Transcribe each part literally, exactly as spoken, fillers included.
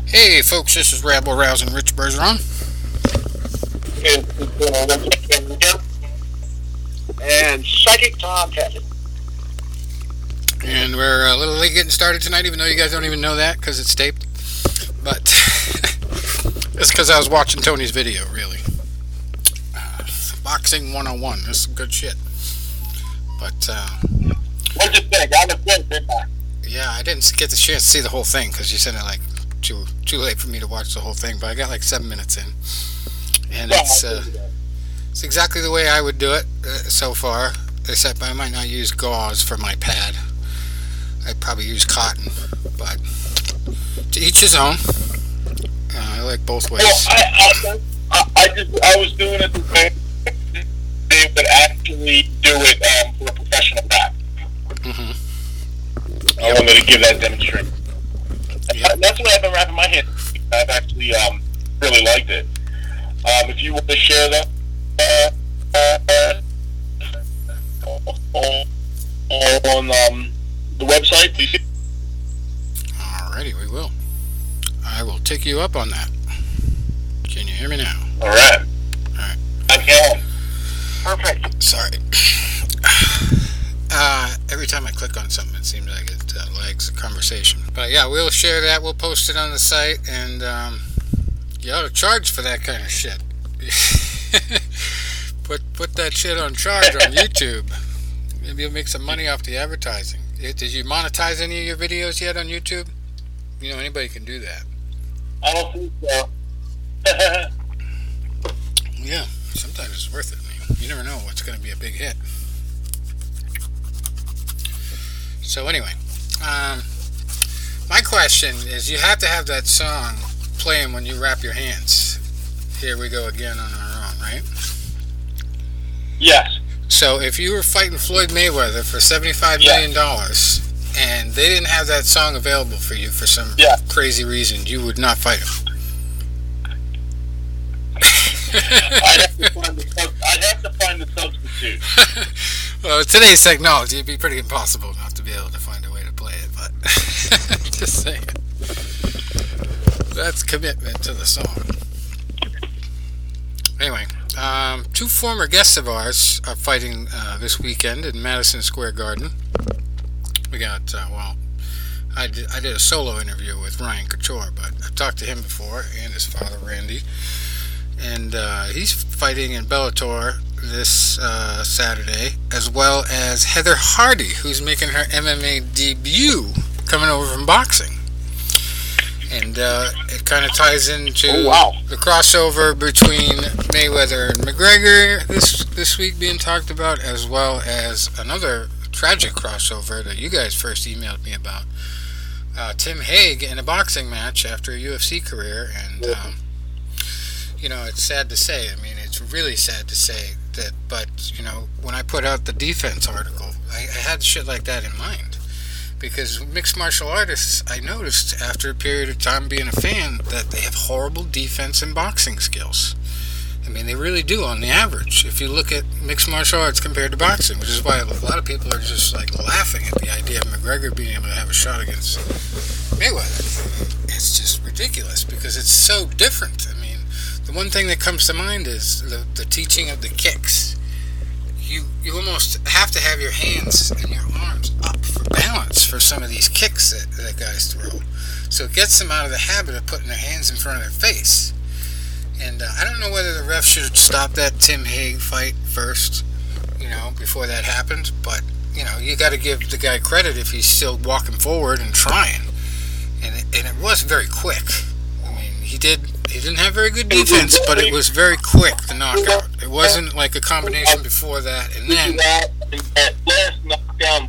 Hey folks, this is Rabble Rousing Rich Bergeron. And Psychic Tom Pettit. And we're a little late getting started tonight, even though you guys don't even know that because it's taped. But it's because I was watching Tony's video, really. Uh, Boxing one oh one. This is some good shit. But, uh... What'd you think? I was good, didn't I? Yeah, I didn't get the chance to see the whole thing because you said it like too too late for me to watch the whole thing. But I got like seven minutes in. And Yeah, it's... I Uh, did that. It's exactly the way I would do it uh, so far, except I might not use gauze for my pad. I'd probably use cotton, but to each his own. Uh, I like both ways. Well, I, I, I just I was doing it the way they would actually do it um, for a professional back. Mm-hmm. I wanted to give that demonstration. Yep. That's what I've been wrapping my head. I've actually um, really liked it. Um, if you want to share that uh, uh, on um, the website, please. Alrighty, we will. I will take you up on that. Can you hear me now? All right. Alright. I can. Perfect. Sorry. Uh, every time I click on something, it seems like it uh, lags the conversation. But yeah, we'll share that. We'll post it on the site, and um, you ought to charge for that kind of shit. put put that shit on charge on YouTube. Maybe you'll make some money off the advertising. Eh, Did you monetize any of your videos yet on YouTube? You know, anybody can do that. I don't think so. Yeah, sometimes it's worth it. I mean, you never know what's going to be a big hit. So anyway, um, my question is, you have to have that song playing when you wrap your hands. Here we go again on our own, right? Yes. So if you were fighting Floyd Mayweather for seventy-five Yeah. million dollars and they didn't have that song available for you for some Yeah. crazy reason, you would not fight him. I'd have to find the, sub- I'd have to find the substitute. Well, with today's technology, it'd be pretty impossible not to be able to find a way to play it, but just saying. That's commitment to the song. Anyway, um, two former guests of ours are fighting uh, this weekend in Madison Square Garden. We got, uh, well, I did, I did a solo interview with Ryan Couture, but I've talked to him before, and his father, Randy. And uh, he's fighting in Bellator this uh, Saturday, as well as Heather Hardy, who's making her M M A debut coming over from boxing. And uh, it kind of ties into Oh, wow. the crossover between Mayweather and McGregor this this week being talked about, as well as another tragic crossover that you guys first emailed me about. Uh, Tim Hague in a boxing match after a U F C career, and um, you know, it's sad to say. I mean, it's really sad to say that, but you know, when I put out the defense article, I, I had shit like that in mind. Because mixed martial artists, I noticed after a period of time being a fan that they have horrible defense and boxing skills. I mean, they really do on the average. If you look at mixed martial arts compared to boxing, which is why a lot of people are just like laughing at the idea of McGregor being able to have a shot against Mayweather. It's just ridiculous because it's so different. I mean, the one thing that comes to mind is the, the teaching of the kicks. You you almost have to have your hands and your arms up for balance for some of these kicks that, that guys throw. So it gets them out of the habit of putting their hands in front of their face. And uh, I don't know whether the ref should stop that Tim Hague fight first, you know, before that happened. But, you know, you got to give the guy credit if he's still walking forward and trying. And it, and it was very quick. I mean, he did... He didn't have very good defense, but it was very quick, the knockout. It wasn't like a combination before that, and then... That last knockdown,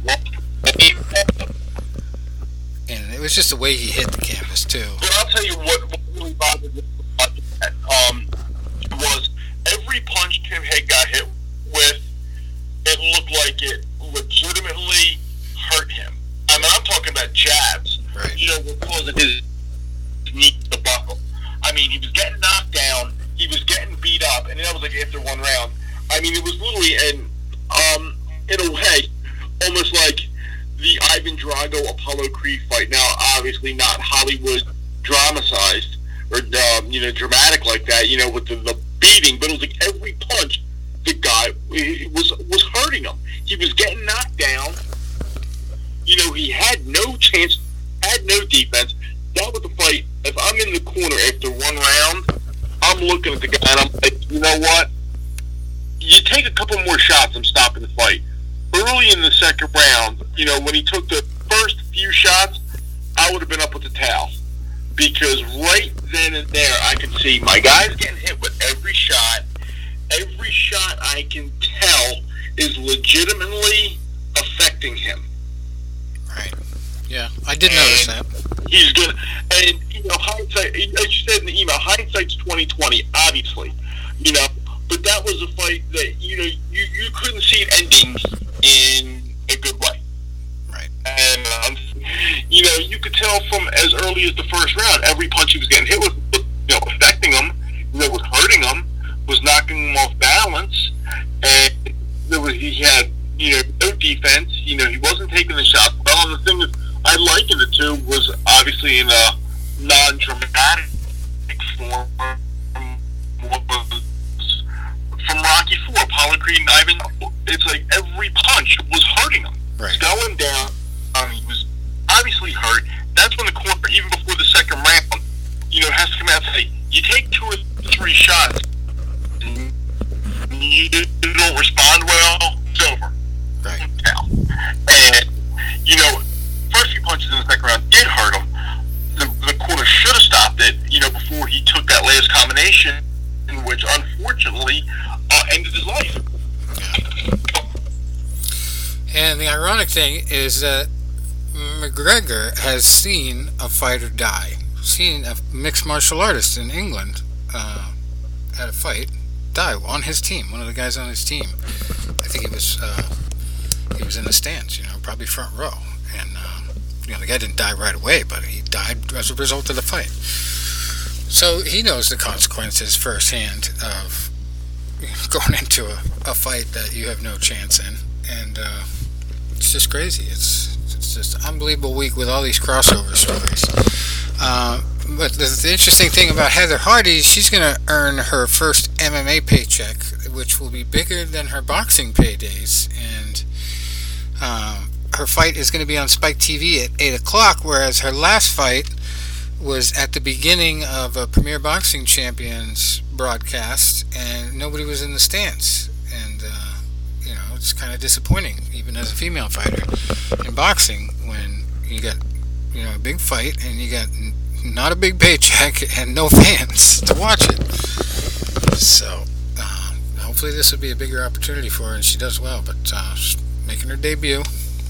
And it was just the way he hit the canvas, too. but I'll tell you what, what really bothered me about that um, was every punch Tim Hague got hit with, it looked like it legitimately hurt him. I mean, I'm talking about jabs. Right. You know, were causing his knee to buckle. I mean, he was getting knocked down, he was getting beat up, and that was like after one round. I mean, it was literally, and um, in a way, almost like the Ivan Drago Apollo Creed fight. Now, obviously not Hollywood Drago dramatized or um, you know dramatic like that, you know, with the, the beating. But it was like every punch, the guy was was hurting him. He was getting knocked down. You know, he had no chance, had no defense. That was the fight. If I'm in the corner after one round, I'm looking at the guy and I'm like, you know what? You take a couple more shots, I'm stopping the fight. Early in the second round, you know, when he took the first few shots, I would have been up with the towel. Because right then and there, I could see my guy's getting hit with every shot. Every shot I can tell is legitimately affecting him. Right. Yeah, I did and notice that. He's good. And, you know, hindsight, as you said in the email, hindsight's twenty twenty, obviously. You know, but that was a fight that, you know, you, you couldn't see it ending in a good way. Right. And, um, you know, you could tell from as early as the first round, every punch he was getting hit with was, you know, affecting him, you know, was hurting him, was knocking him off balance, and there was, he had, you know, no defense. You know, he wasn't taking the shots well. And the thing that I likened it to was obviously in a non-dramatic form from Rocky Four, Apollo Creed and Ivan. It's like every punch was hurting him. Right. He was going down. Um, he was obviously hurt. That's when the corner, even before the second round, you know, has to come out and say, you take two or three shots, and you don't respond well, it's over. Right. And, you know, first few punches in the second round did hurt him. The, the corner should have stopped it, you know, before he took that last combination, in which unfortunately uh, ended his life. And the ironic thing is that McGregor has seen a fighter die. Seen a mixed martial artist in England uh, at a fight die on his team. One of the guys on his team. I think he was uh, he was in the stands, you know, probably front row. And uh, you know, the guy didn't die right away, but he died as a result of the fight. So he knows the consequences firsthand of going into a, a fight that you have no chance in, and uh, it's just crazy. It's it's just an unbelievable week with all these crossover stories. Uh, but the, the interesting thing about Heather Hardy, she's going to earn her first M M A paycheck, which will be bigger than her boxing paydays, and um, her fight is going to be on Spike T V at eight o'clock, whereas her last fight was at the beginning of a Premier Boxing Champions broadcast, and nobody was in the stands. And, uh, you know, it's kind of disappointing, even as a female fighter in boxing, when you got, you know, a big fight, and you got n- not a big paycheck and no fans to watch it. So, uh, hopefully this will be a bigger opportunity for her, and she does well, but uh, she's making her debut.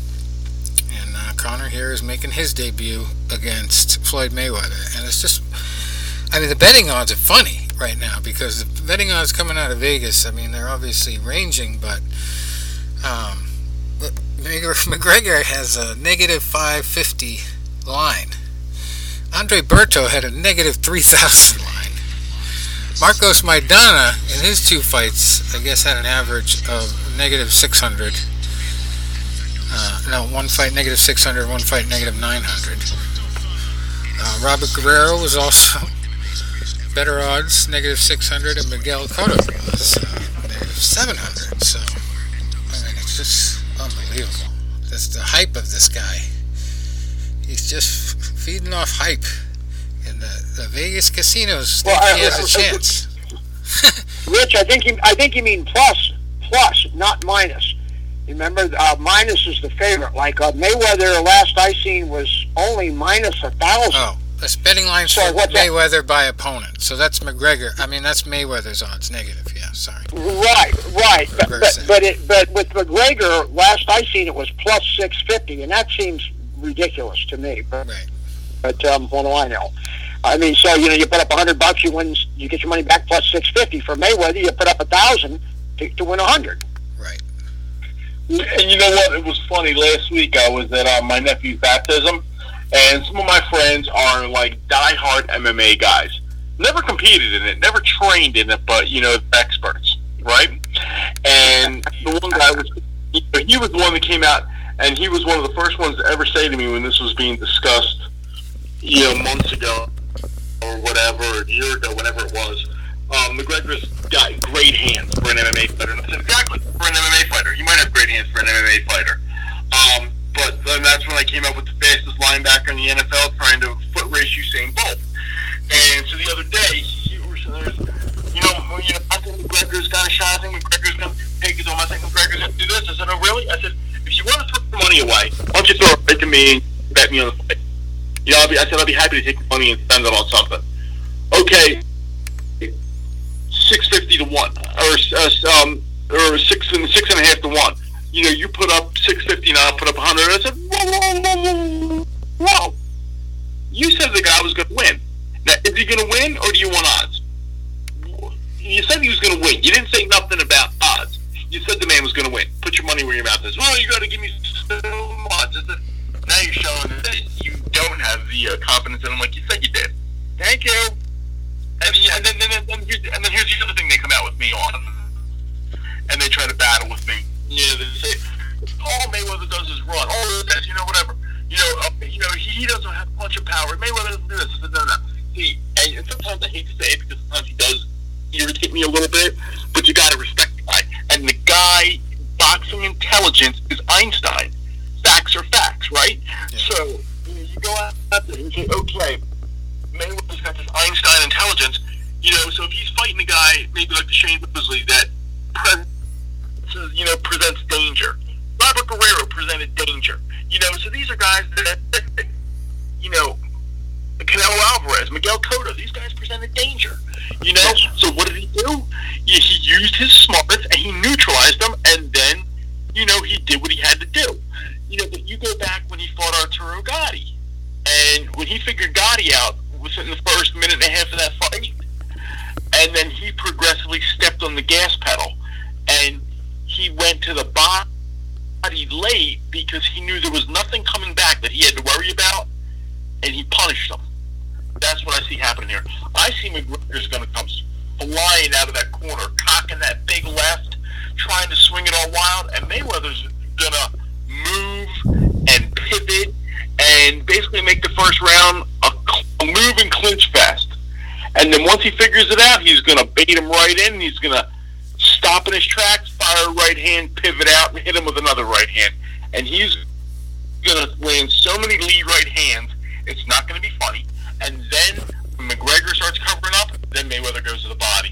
Uh, Conor here is making his debut against Floyd Mayweather, and it's just, I mean, the betting odds are funny right now, because the betting odds coming out of Vegas, I mean, they're obviously ranging, but um, McGregor has a negative five fifty line. Andre Berto had a negative three thousand line. Marcos Maidana, in his two fights, I guess had an average of negative six hundred. Uh, no, one fight negative six hundred, one fight negative nine hundred. Uh, Robert Guerrero was also better odds, negative six hundred, and Miguel Cotto was uh, negative seven hundred. So, I mean, it's just unbelievable. That's the hype of this guy. He's just feeding off hype. In the, the Vegas casinos think well, he has I, I, a chance. Rich, I think you, I think you mean plus, plus, not minus. Remember, uh, minus is the favorite. Like uh, Mayweather, last I seen, was only minus a thousand. Oh, that's betting lines so for Mayweather that? By opponent. So that's McGregor. I mean, that's Mayweather's odds, negative. Yeah, sorry. Right, right. But but, but, it, but with McGregor, last I seen, it was plus six fifty, and that seems ridiculous to me. But, right. But um, what do I know? I mean, so you know, you put up a hundred bucks, you win, you get your money back plus six fifty. For Mayweather, you put up a thousand to, to win a hundred. Right. And you know what? It was funny. Last week I was at uh, my nephew's baptism, and some of my friends are like diehard M M A guys. Never competed in it, never trained in it, but you know, experts, right? And the one guy was, he was the one that came out, and he was one of the first ones to ever say to me when this was being discussed, you know, months ago. whatever, or a year ago, whenever it was, um, McGregor's got great hands for an M M A fighter. And I said, exactly, for an M M A fighter. You might have great hands for an M M A fighter. Um, but then that's when I came up with the fastest linebacker in the N F L, trying to foot race Usain Bolt. And so the other day, you were you know, you know, I think McGregor's got a shot. I think McGregor's going to take his own. I think McGregor's going to do this. I said, oh, really? I said, if you want to throw the money away, why don't you throw it right to me and bet me on the fight? You know, I'll be, I said, I'll be happy to take the money and spend it on something. Okay, six fifty to one, or uh, um, or six and six and a half to one. You know, you put up six fifty and I'll put up a hundred. I said, whoa, whoa, whoa, whoa, whoa. You said the guy was going to win. Now, is he going to win, or do you want odds? You said he was going to win. You didn't say nothing about odds. You said the man was going to win. Put your money where your mouth is. Well, you got to give me some odds. Now you're showing that you don't have the uh, confidence in him like you said you did. Thank you. And, and, then, and, then, and, then, and then here's the other thing they come out with me on. And they try to battle with me. Yeah, they say, all Mayweather does is run. All he does, you know, whatever. You know, uh, you know, he, he doesn't have a bunch of power. Mayweather doesn't do this. I said, no, no. See, and, and sometimes I hate to say it because sometimes he does irritate me a little bit, but you got to respect the guy. And the guy, boxing intelligence is Einstein. Facts are facts, right? Yeah. So you, know, you go out there and say, okay, Mayweather's got this Einstein intelligence, you know. So if he's fighting a guy, maybe like the Shane Mosley, that presents, you know, presents danger. Robert Guerrero presented danger, you know. So these are guys that, you know, Canelo Alvarez, Miguel Cotto, these guys presented danger. You know, so what did he do? He, he used his smarts and he neutralized them, and then, you know, he did what he had to do. You know, but you go back when he fought Arturo Gatti, and when he figured Gatti out, was in the first minute and a half of that fight, and then he progressively stepped on the gas pedal, and he went to the body late because he knew there was nothing coming back that he had to worry about, and he punished them. That's what I see happening here. I see McGregor's going to come flying out of that corner, cocking that big left, trying to swing it all wild, and Mayweather's going to move and pivot and basically make the first round a, a move and clinch fest. And then once he figures it out, he's going to bait him right in, and he's going to stop in his tracks, fire a right hand, pivot out, and hit him with another right hand. And he's going to land so many lead right hands, it's not going to be funny. And then when McGregor starts covering up, then Mayweather goes to the body.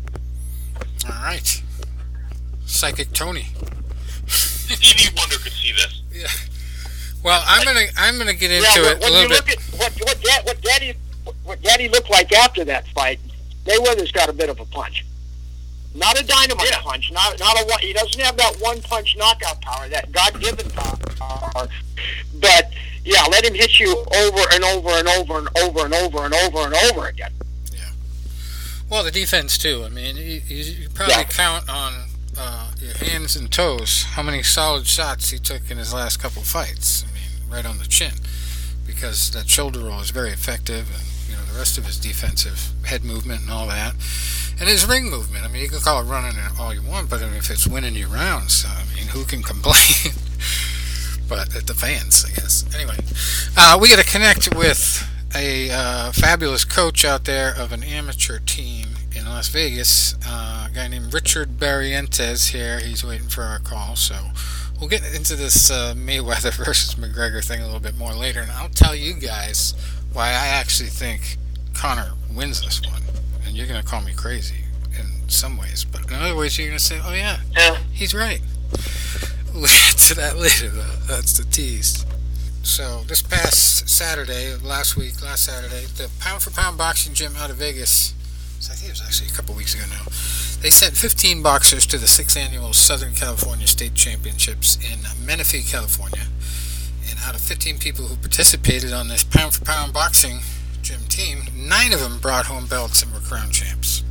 All right. Psychic Tony. Stevie Wonder could see this. Yeah. Well, I'm gonna I'm gonna get into yeah, it a little you look bit. At what what Dad, what Daddy what Daddy looked like after that fight, Mayweather's got a bit of a punch. Not a dynamite yeah. punch. Not not a one. He doesn't have that one punch knockout power, that God-given power. But yeah, let him hit you over and over and over and over and over and over and over again. Yeah. Well, the defense too. I mean, you, you probably yeah. count on uh, your hands and toes how many solid shots he took in his last couple fights. I mean, right on the chin, because that shoulder roll is very effective, and you know the rest of his defensive head movement and all that, and his ring movement. I mean, you can call it running all you want, but I mean, if it's winning you rounds, I mean, who can complain? But at the fans, I guess. Anyway, uh, we got to connect with a uh, fabulous coach out there of an amateur team in Las Vegas, uh, a guy named Richard Barrientos here. He's waiting for our call, so we'll get into this uh, Mayweather versus McGregor thing a little bit more later, and I'll tell you guys why I actually think Conor wins this one. And you're going to call me crazy in some ways, but in other ways you're going to say, oh yeah, yeah, he's right. We'll get to that later, though. That's the tease. So, this past Saturday, last week, last Saturday, the Pound for Pound Boxing Gym out of Vegas, I think it was actually a couple weeks ago now, they sent fifteen boxers to the sixth Annual Southern California State Championships in Menifee, California. And out of fifteen people who participated on this Pound for Pound Boxing Gym team, nine of them brought home belts and were crown champs.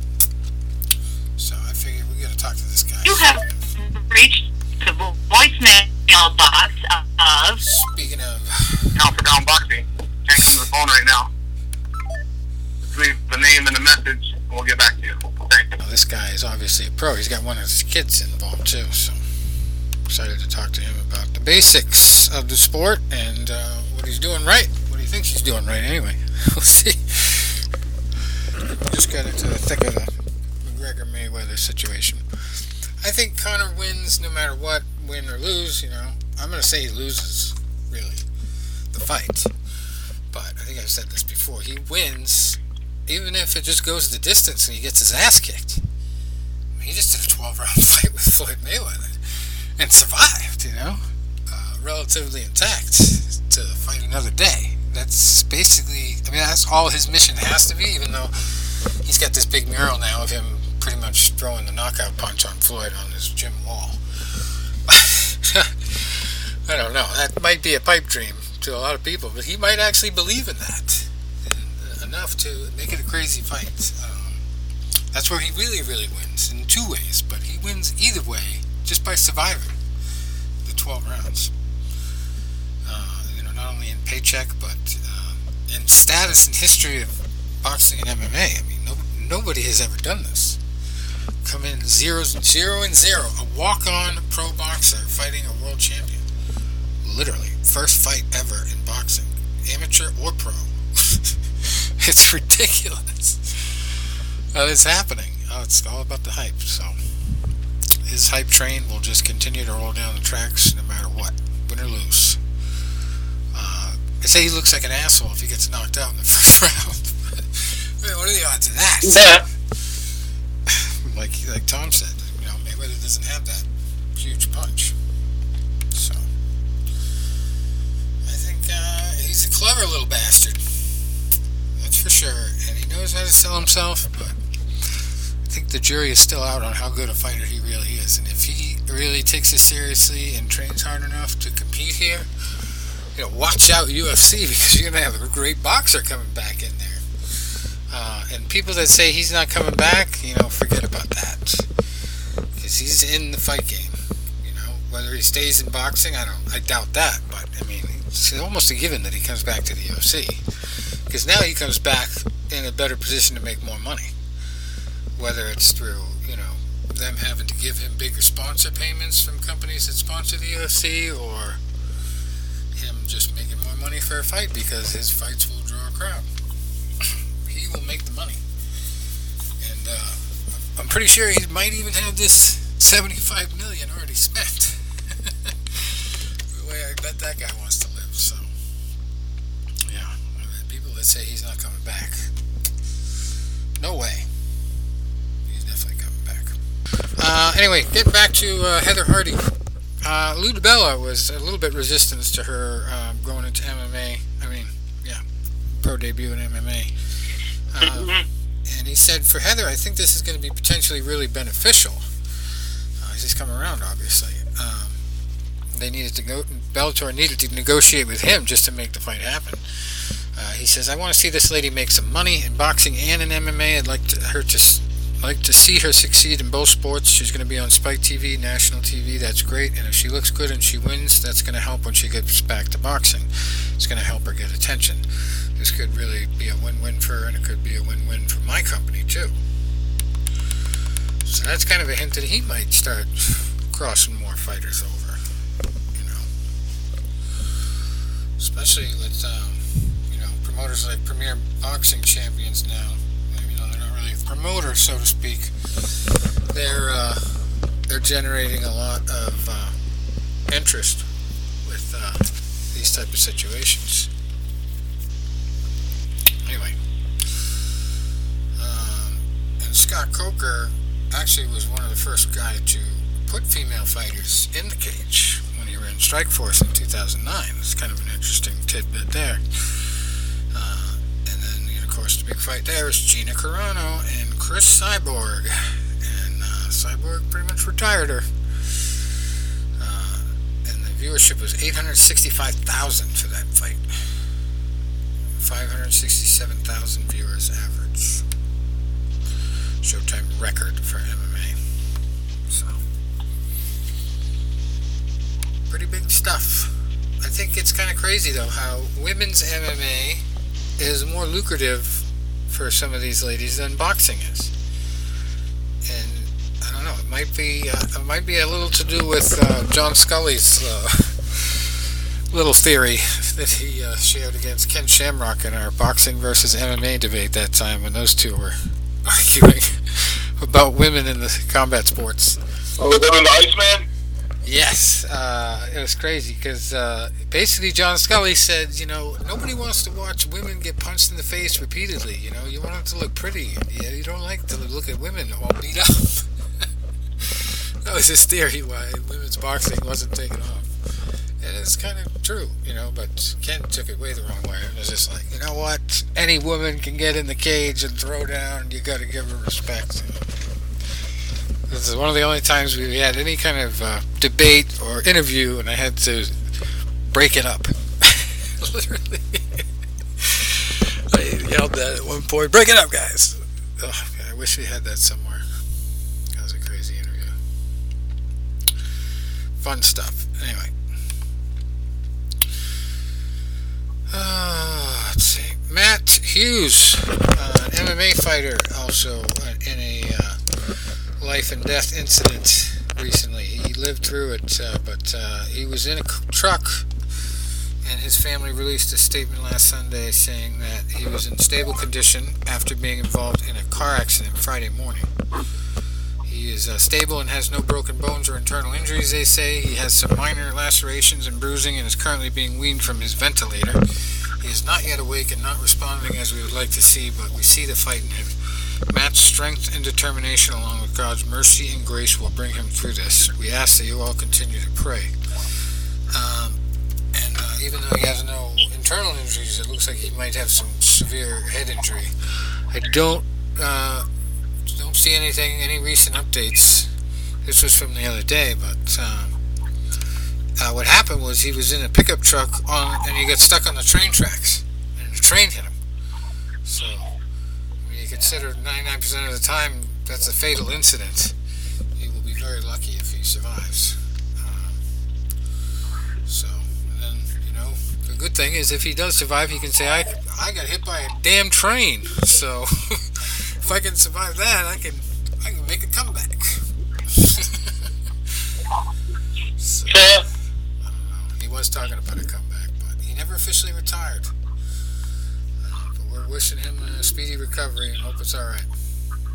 So, I figured we got to talk to this guy. You have reached the voicemail box of... Speaking of... Pound for Pound Boxing. Can't come to the phone right now. Just leave the name and the message, and we'll get back to you. Thank you. Well, this guy is obviously a pro. He's got one of his kids involved, too, so... excited to talk to him about the basics of the sport and uh, what he's doing right. What he thinks he's doing right, anyway. We'll see. situation. I think Conor wins no matter what, win or lose. You know, I'm going to say he loses, really, the fight. But I think I've said this before. He wins, even if it just goes the distance and he gets his ass kicked. I mean, he just did a twelve-round fight with Floyd Mayweather and survived, you know, uh, relatively intact to fight another day. That's basically, I mean, that's all his mission has to be, even though he's got this big mural now of him pretty much throwing the knockout punch on Floyd on his gym wall. I don't know. That might be a pipe dream to a lot of people, but he might actually believe in that and, uh, enough to make it a crazy fight. Um, that's where he really, really wins in two ways, but he wins either way just by surviving the twelve rounds. Uh, you know, not only in paycheck, but uh, in status and history of boxing and M M A. I mean, no, nobody has ever done this. Come in zero, zero and zero, a walk-on pro boxer fighting a world champion. Literally, first fight ever in boxing, amateur or pro. It's ridiculous. Uh, it's happening. Oh, it's all about the hype. So his hype train will just continue to roll down the tracks no matter what, win or lose. Uh, they say he looks like an asshole if he gets knocked out in the first round. But, I mean, what are the odds of that? Yeah. Like like Tom said, you know, Mayweather doesn't have that huge punch. So I think uh, he's a clever little bastard. That's for sure. And he knows how to sell himself, but I think the jury is still out on how good a fighter he really is. And if he really takes it seriously and trains hard enough to compete here, you know, watch out U F C, because you're going to have a great boxer coming back in there. Uh, and people that say he's not coming back, you know, forget about that. Because he's in the fight game. You know, whether he stays in boxing, I don't, I doubt that. But, I mean, it's almost a given that he comes back to the U F C. Because now he comes back in a better position to make more money. Whether it's through, you know, them having to give him bigger sponsor payments from companies that sponsor the U F C, or him just making more money for a fight because his fights will draw a crowd. He will make the money. And uh, I'm pretty sure he might even have this seventy-five million dollars already spent. The way I bet that guy wants to live. So, yeah. People that say he's not coming back, no way. He's definitely coming back. Uh, anyway, getting back to uh, Heather Hardy. Uh, Lou DiBella was a little bit resistant to her um, going into M M A. I mean, yeah, pro debut in M M A. Um, and he said, for Heather, I think this is going to be potentially really beneficial. Uh, he's coming around, obviously. Um, they needed to go, Bellator needed to negotiate with him just to make the fight happen. Uh, he says, I want to see this lady make some money in boxing and in M M A. I'd like to, her to like to see her succeed in both sports. She's going to be on Spike T V, national T V. That's great. And if she looks good and she wins, that's going to help when she gets back to boxing. It's going to help her get attention. This could really be a win-win for her, and it could be a win-win for my company, too. So that's kind of a hint that he might start crossing more fighters over, you know. Especially with, um, you know, promoters like Premier Boxing Champions now. You know, they're not really promoters, so to speak. They're, uh, they're generating a lot of uh, interest with uh, these type of situations. Anyway, um, and Scott Coker actually was one of the first guys to put female fighters in the cage when he ran Strikeforce in two thousand nine. It's kind of an interesting tidbit there. Uh, and then, you know, of course, the big fight there is Gina Carano and Chris Cyborg. And uh, Cyborg pretty much retired her. Uh, and the viewership was eight hundred sixty-five thousand for that fight. five hundred sixty-seven thousand viewers average. Showtime record for M M A. So, pretty big stuff. I think it's kind of crazy, though, how women's M M A is more lucrative for some of these ladies than boxing is. And, I don't know, it might be, uh, it might be a little to do with uh, John Scully's uh, little theory that he uh, shared against Ken Shamrock in our boxing versus M M A debate that time when those two were arguing about women in the combat sports. Oh, was that in the Iceman? Yes, uh, it was crazy because uh, basically John Scully said, you know, nobody wants to watch women get punched in the face repeatedly. You know, you want them to look pretty. Yeah, you don't like to look at women all beat up. That was his theory why women's boxing wasn't taken off. And it's kind of true, you know, but Ken took it way the wrong way. It was just like, you know what? Any woman can get in the cage and throw down. You got to give her respect. You know? This is one of the only times we had any kind of uh, debate or interview, and I had to break it up. Literally. I yelled that at one point, break it up, guys. Oh, I wish we had that somewhere. That was a crazy interview. Fun stuff. Anyway. Uh, let's see. Matt Hughes, uh, an M M A fighter, also uh, in a... Uh, life and death incident recently. He lived through it, uh, but uh, he was in a truck, and his family released a statement last Sunday saying that he was in stable condition after being involved in a car accident Friday morning. He is uh, stable and has no broken bones or internal injuries, they say. He has some minor lacerations and bruising and is currently being weaned from his ventilator. He is not yet awake and not responding as we would like to see, but we see the fight in him. Matt's strength and determination, along with God's mercy and grace, will bring him through this. We ask that you all continue to pray. Um, and uh, even though he has no internal injuries, it looks like he might have some severe head injury. I don't uh, don't see anything, any recent updates. This was from the other day, but um, uh, what happened was he was in a pickup truck on, and he got stuck on the train tracks, and the train hit him. So. Considered ninety-nine percent of the time that's a fatal incident. He will be very lucky if he survives. Um, so, and then, you know, the good thing is if he does survive, he can say, I, I got hit by a damn train. So, if I can survive that, I can I can make a comeback. So, I don't know. He was talking about a comeback, but he never officially retired. We're wishing him a speedy recovery and hope it's all right.